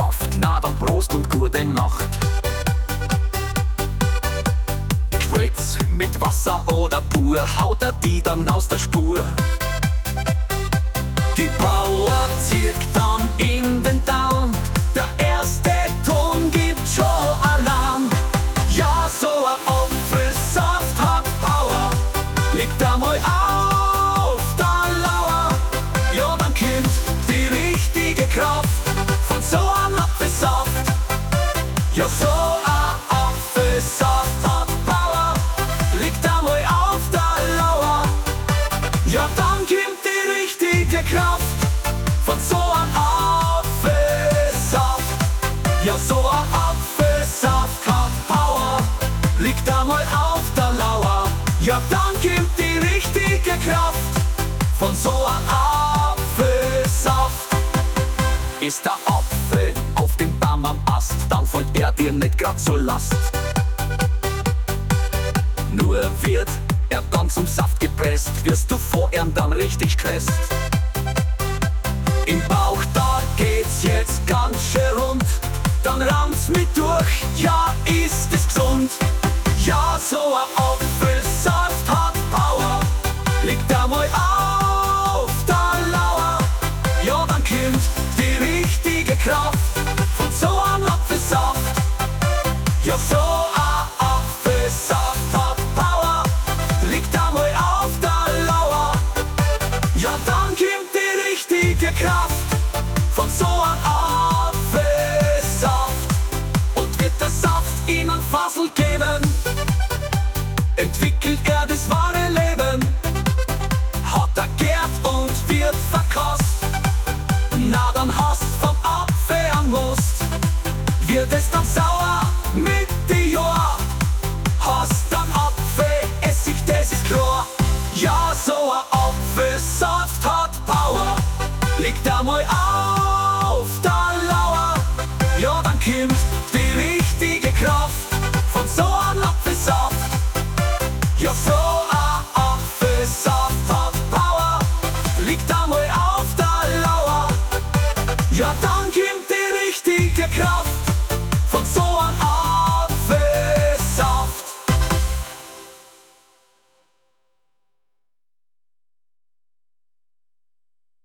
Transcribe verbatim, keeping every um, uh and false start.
Saft, na dann Prost und gute Nacht. Spritz mit Wasser oder pur, haut er die dann aus der Spur. Die Bauer zieht dann in den Down, der erste Ton gibt schon Alarm. Ja, so ein Apfelsaft hat Power, liegt einmal auf der Lauer. Ja, dann kommt die richtige Kraft von so einem Apfelsaft. Ja, so ein Apfelsaft hat Power, liegt einmal auf der Lauer. Ja, dann kommt die richtige Kraft von so einem Apfelsaft. Ja, so ein Apfelsaft hat Power, liegt einmal auf der Lauer. Ja, dann kommt die richtige Kraft von so einem Apfelsaft. Ist der Apfel auf dem Baum am Ast, dann fällt er dir nicht grad zur Last. Nur wird er dann zum Saft gepresst, wirst du vor ihm dann richtig gestresst. Im Bauch, da geht's jetzt ganz schön rund, dann ramms mit durch, ja, ist es gesund. Ja, so ein Apfelsaft hat Power, liegt einmal auf der Lauer. Ja, dann kommt die richtige Kraft von so einem Apfelsaft. Ja, so ein Apfelsaft hat Power, liegt einmal auf der Lauer. Ja, dann kommt die richtige Kraft von so einem Apfelsaft. Und wird der Saft ihnen Fassel geben, entwickelt er das wahre Leben. Hat er gärt und wird verkost, na dann hast vom Apfel an Most. Wird es dann sauer mit die Jahr, hast dann Apfel, Essig, das ist klar. Ja, so ein Apfelsaft hat Power, liegt einmal auf der Lauer. Ja, dann kommt die richtige Kraft von so einem Apfelsaft. Ja, so ein Apfelsaft hat Power, liegt einmal auf der Lauer. Ja,